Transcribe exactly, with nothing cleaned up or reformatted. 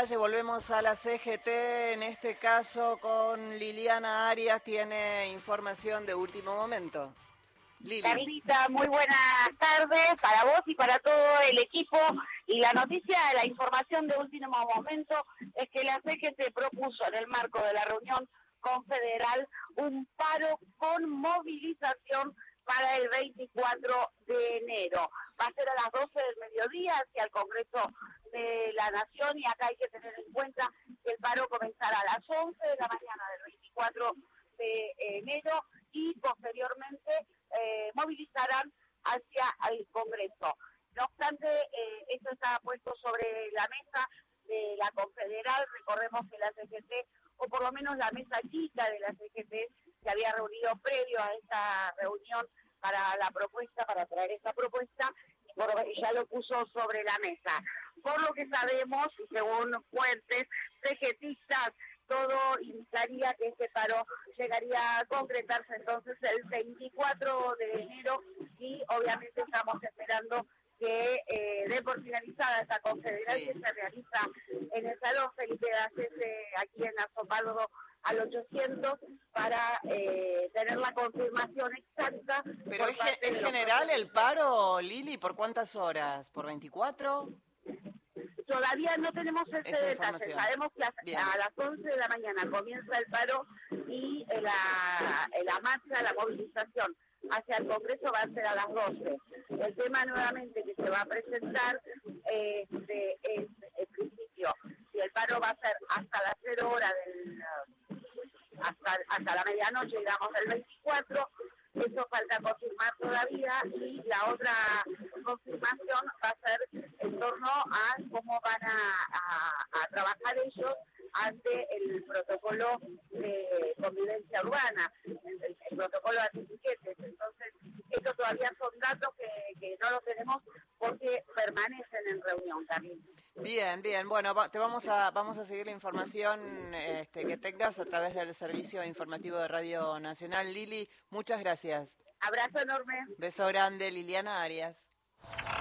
Volvemos a la C G T, en este caso con Liliana Arias, tiene información de último momento. Lili. Carlita, muy buenas tardes para vos y para todo el equipo. Y la noticia, la información de último momento es que la C G T propuso en el marco de la reunión confederal un paro con movilización para el veinticuatro de enero. Va a ser a las doce del mediodía hacia el Congreso de la Nación, y acá hay que tener en cuenta que el paro comenzará a las once de la mañana del veinticuatro de enero y posteriormente eh, movilizarán hacia el Congreso. No obstante, eh, esto está puesto sobre la mesa de la Confederal. Recordemos que la C G T, o por lo menos la mesa chica de la C G T, se había reunido previo a esta reunión para la propuesta, para traer esta propuesta, y por, ya lo puso sobre la mesa. Por lo que sabemos, y según fuentes cegetistas, todo indicaría que este paro llegaría a concretarse entonces el veinticuatro de enero, y obviamente estamos esperando que eh, dé por finalizada esta confederal, sí, que se realiza en el Salón Felipe Gacese, aquí en Azopálogo al ochocientos, para eh, tener la confirmación exacta. Pero es, es general el paro, Lili, ¿por cuántas horas? ¿Por veinticuatro? Todavía no tenemos ese detalle. Sabemos que a, a las once de la mañana comienza el paro, y la, la marcha, la movilización hacia el Congreso va a ser a las doce. El tema nuevamente que se va a presentar eh, de, es, en principio, si el paro va a ser hasta las cero horas del... Hasta, hasta la medianoche, digamos, del veinticuatro, eso falta confirmar todavía, y la otra confirmación va a ser en torno a cómo van a, a, a trabajar ellos ante el protocolo de convivencia urbana, el, el protocolo de antipiquetes. Entonces, esto todavía son datos que, que no los tenemos porque permanecen en reunión también. Bien, bien. Bueno, te vamos a vamos a seguir la información este, que tengas a través del servicio informativo de Radio Nacional. Lili, muchas gracias. Abrazo enorme. Beso grande, Liliana Arias.